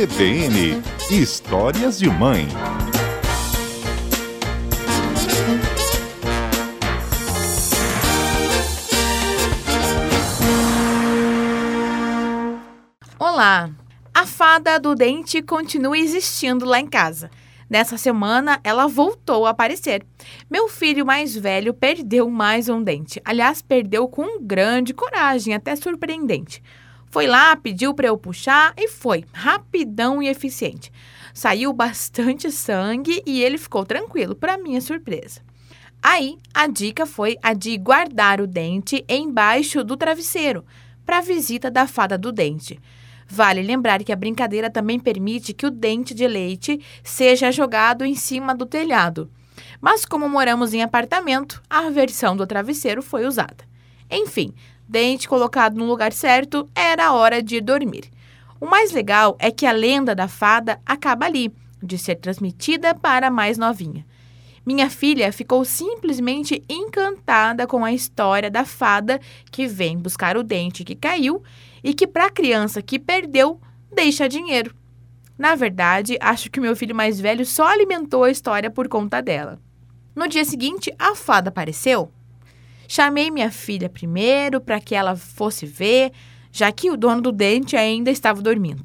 CBN Histórias de Mãe. Olá! A fada do dente continua existindo lá em casa. Nessa semana, ela voltou a aparecer. Meu filho mais velho perdeu mais um dente. Aliás, perdeu com grande coragem, até surpreendente. Foi lá, pediu para eu puxar e foi, rapidão e eficiente. Saiu bastante sangue e ele ficou tranquilo, para minha surpresa. Aí, a dica foi a de guardar o dente embaixo do travesseiro, para a visita da fada do dente. Vale lembrar que a brincadeira também permite que o dente de leite seja jogado em cima do telhado. Mas como moramos em apartamento, a versão do travesseiro foi usada. Enfim, dente colocado no lugar certo, era a hora de dormir. O mais legal é que a lenda da fada acaba ali, de ser transmitida para a mais novinha. Minha filha ficou simplesmente encantada com a história da fada que vem buscar o dente que caiu e que, para a criança que perdeu, deixa dinheiro. Na verdade, acho que o meu filho mais velho só alimentou a história por conta dela. No dia seguinte, a fada apareceu. Chamei minha filha primeiro para que ela fosse ver, já que o dono do dente ainda estava dormindo.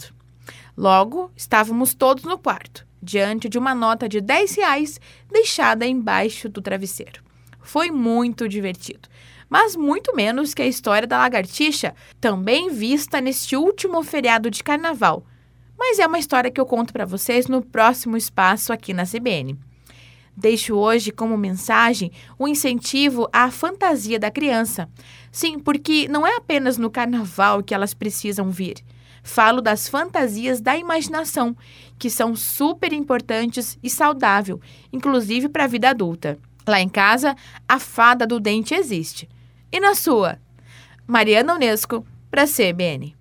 Logo, estávamos todos no quarto, diante de uma nota de R$10 deixada embaixo do travesseiro. Foi muito divertido, mas muito menos que a história da lagartixa, também vista neste último feriado de carnaval. Mas é uma história que eu conto para vocês no próximo espaço aqui na CBN. Deixo hoje como mensagem o incentivo à fantasia da criança. Sim, porque não é apenas no carnaval que elas precisam vir. Falo das fantasias da imaginação, que são super importantes e saudáveis, inclusive para a vida adulta. Lá em casa, a fada do dente existe. E na sua? Mariana Unesco, para a CBN.